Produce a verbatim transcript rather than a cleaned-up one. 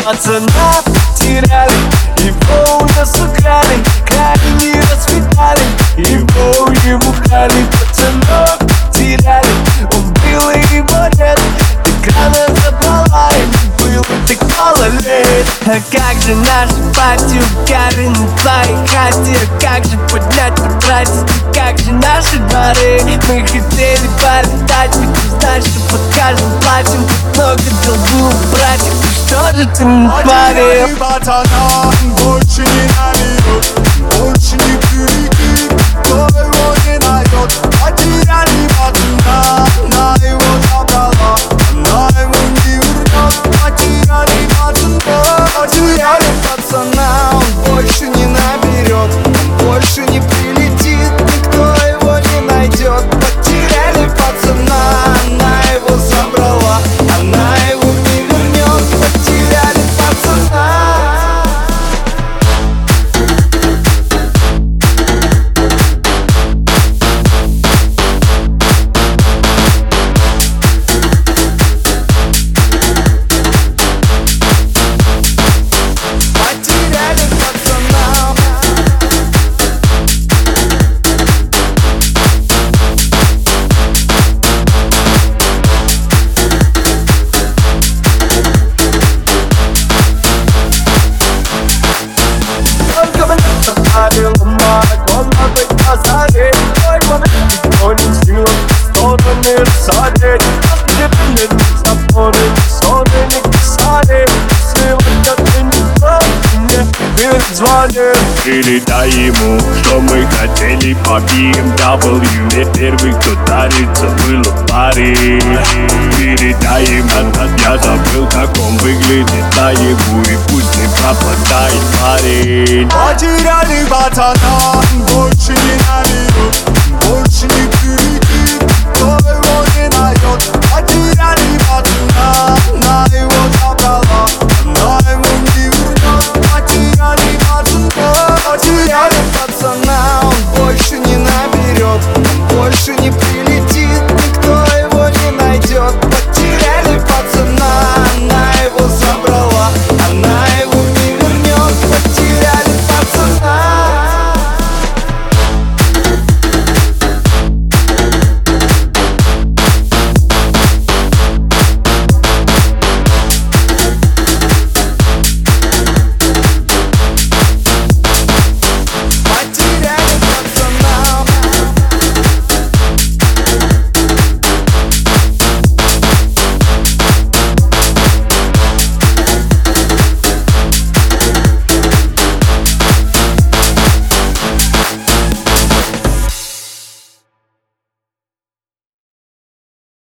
пацана теряли, его у нас украли, крали не расцветали, его ему крали. Пацанок теряли, он был и его нет, экрана забрала, ему было так мало лет. А как же наша пати, укары на твоей хате, а как же поднять, потратить, и как же наши дворы. Мы хотели полетать, ведь ты знаешь, что под каждым платьем тут много долгу, братьев. Ну что же ты натворил? Потеряли пацана, больше не нальет, больше не прилетит, кто его не найдет. Потеряли пацана, она его забрала, она его не вернет. Потеряли пацана, потеряли пацана, он больше не наберет, он больше не прилетит, никто его не найдет. Потеряли пацана, она его забрала, она его не вернет. Потеряли пацана. Передай ему, что мы хотели по би эм дабл ю. Первый, кто дарится, был в паре. Передай ему, я забыл, как он выглядит наяву, и пусть не пропадает парень. Потеряли пацана, больше не нальет, больше не прилетит, кто его не найдет. Потеряли пацана, она его забрала, она его не вернет. Потеряли пацана, потеряли пацана, он больше не наберет, он больше не прилетит, никто его не найдет. Потеряли